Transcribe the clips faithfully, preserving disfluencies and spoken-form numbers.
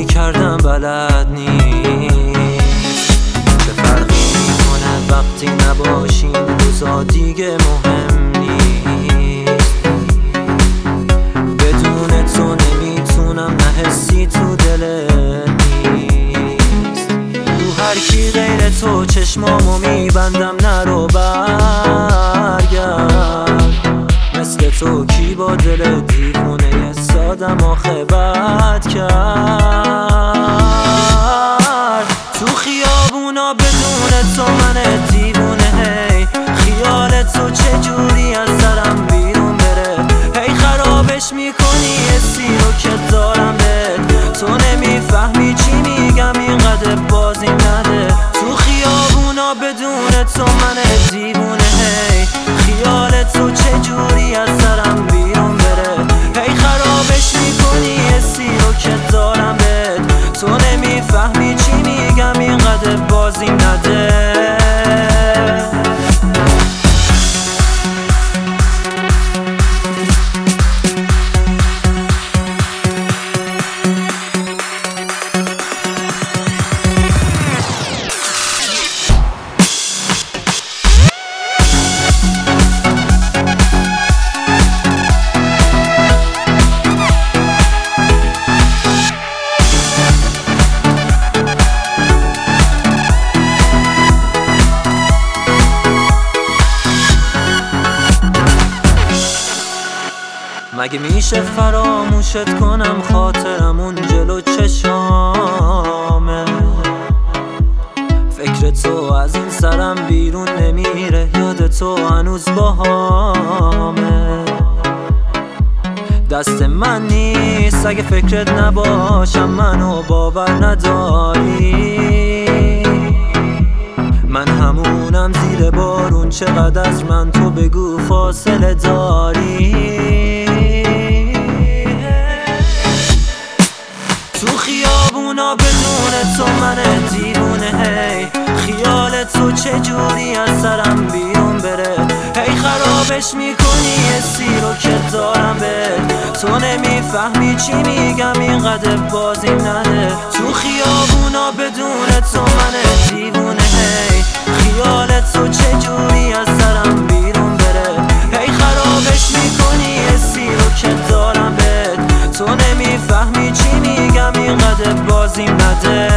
کردم بلد نیست. چه فرقی میکنه وقتی نباشین روزا دیگه مهم نیست. بدون تو نمیتونم نه حسی تو دلت نیست. رو هر کی غیر تو چشمامو میبندم نرو برگرد. مثل تو کی با دل دیوونه سادم آخه بد کرد. تو خیابونا بدون تو من دیوونه هی خیال تو چجوری از سرم بیرون بره. هی خرابش میکنی حسی رو که دارم بهت. تو نمیفهمی چی میگم اینقدر بازی نده. تو خیابونا بدون تو من دیوونه هی خیال تو چجوری از سرم بیرون بره. هی خرابش میکنی حسی رو که دارم بهت. تو نمیفهمی چی میگم اینقدر بازی نده. مگه میشه فراموشت کنم خاطرم اون جلو چشامه. فکر تو از این سرم بیرون نمیره. یاد تو هنوز باهامه. دست من نیست اگه فکرت نباشم منو باور نداری. من همونم زیر بارون چقدر از من تو بگو فاصله داری. تو خیابونا بدون تو من دیوونه هی خیال تو چجوری از سرم بیرون بره. هی خرابش میکنی حسی رو که دارم بهت. تو نمیفهمی چی میگم اینقدر بازی نده. تو خیابونا بدون تو من دیوونه هی خیال تو چجوری از سرم بیرون بره. هی خرابش میکنی حسی رو که دارم بهت. تو نمیفهمی چی میگم اینقدر بازی نده.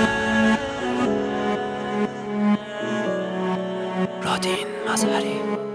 رادین مظهری